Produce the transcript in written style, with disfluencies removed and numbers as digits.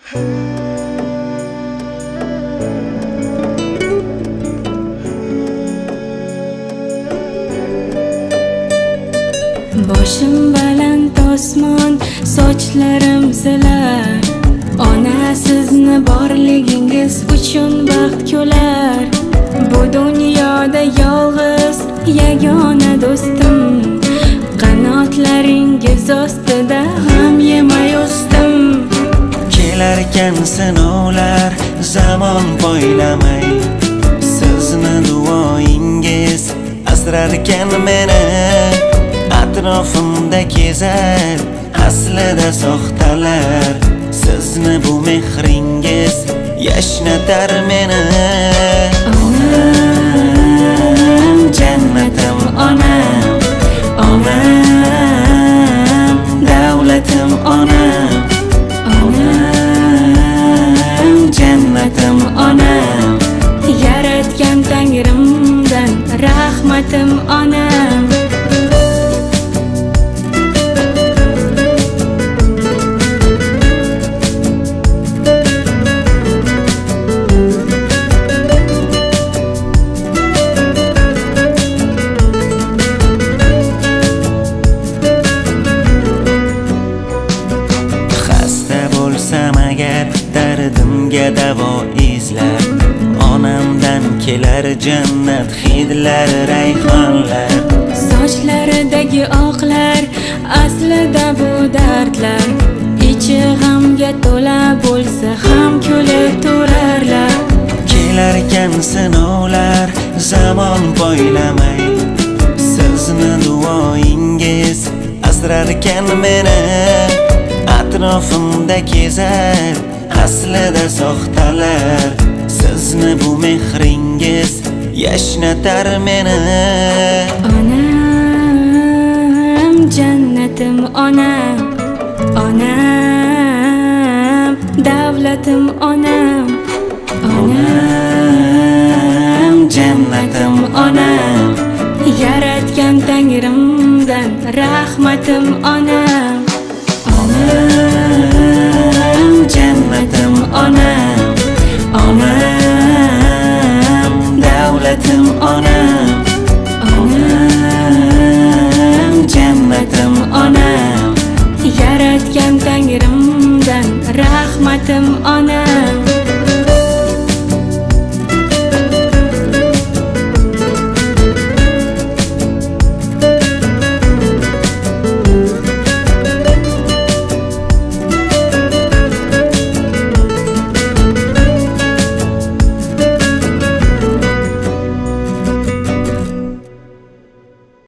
Boshim baland osmon, sochlarim zilar. Ona, sizni borligingiz uchun baxt kular. Bu dunyoda yolg'iz yagona do'stim, qanotlaringiz ostida g'am yemay o'sdim. Kelarkan sinovlar zamon poylamay, sizni duoingiz asrarkan meni. Atrofimda kezar aslida soxtalar, sizni bu mehringiz yashnatar meni. Onam, jannatim onam, onam, davlatim onam, onam, jannatim onam, yaratgan Tangrimdan rahmatim onam. Dardimga davo izlar, onamdan kelar jannat hidlar, rayhonlar. Sochlaridagi oqlar aslida bu dardlar, ichi g'amga to'la bo'lsa ham kulib turarlar. Kelarkan sinovlar zamon poylamay, sizni duoingiz asrarkan meni. Atrofimda kezar aslida soxtalar, sizni bu mehringiz yashnatar meni. Onam, jannatim onam, onam, davlatim onam, onam, jannatim onam, yaratgan Tangrimdan rahmatim onam. Onam, jannatim onam, onam, davlatim onam, onam, jannatim onam, yaratgan Tangrimdan rahmatim onam.